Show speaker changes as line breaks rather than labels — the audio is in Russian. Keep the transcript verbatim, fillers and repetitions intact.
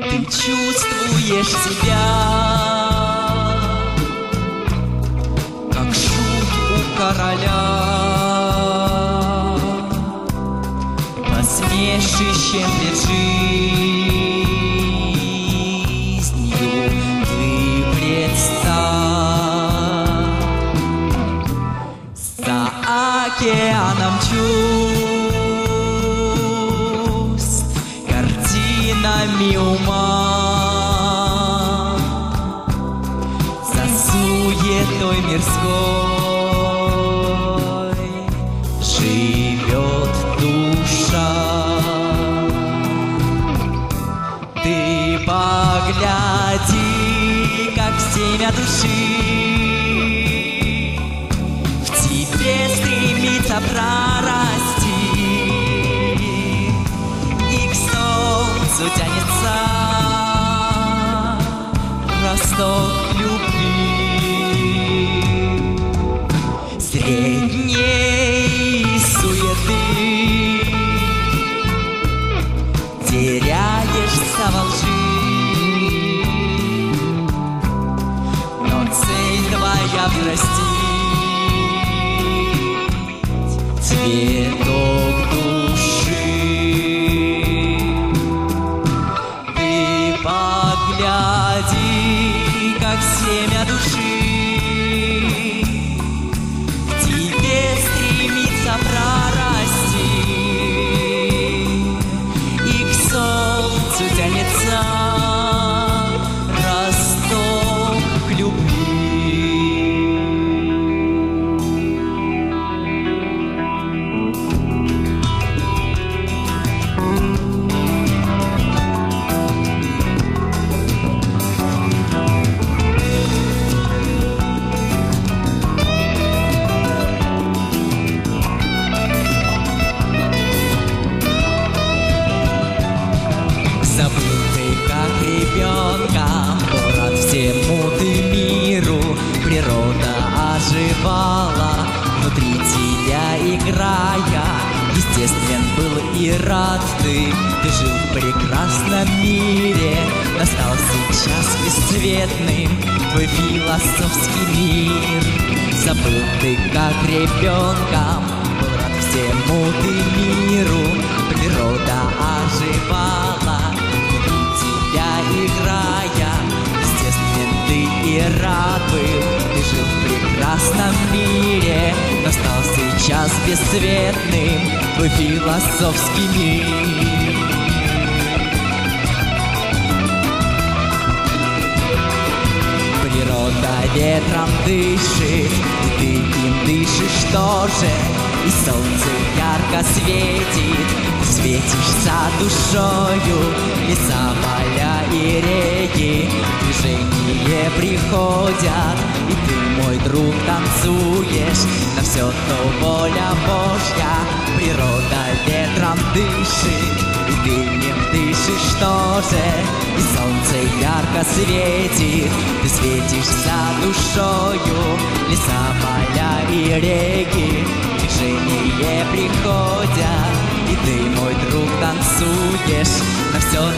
Ты чувствуешь себя как шут у короля, посмешищем перед жизнью ты предстал. За океаном чувств, картинами ума, за суетой мирской живет душа. Ты погляди, как семя души в тебе стремится прорасти, и к солнцу тянется росток любви. Средней суеты теряешься во лжи, но цель твоя простить цветок души. Ты погляди, как семя души в тебе стремится прорасти, и к солнцу тянется росток любви. Забытый как ребенком, рад всему ты миру, природа оживала внутри тебя играя. Естествен был и рад ты, ты жил в прекрасном мире. Настал сейчас бесцветным твой философский мир. Забытый как ребенком, был рад всему ты миру, природа оживала играя. Естествен ты и рад был, ты жил в прекрасном мире. Настал сейчас бесцветным твой философский мир. Природа ветром дышит, и ты им дышишь тоже, и солнце ярко светит, светишься душою. Леса, поля и реки движение приходят, и ты, мой друг, танцуешь. На все то воля Божья. Природа ветром дышит, и ты им дышишь тоже, и солнце ярко светит, ты светишься душою. Леса, поля и реки движение приходят, и ты, мой друг, танцуешь. На все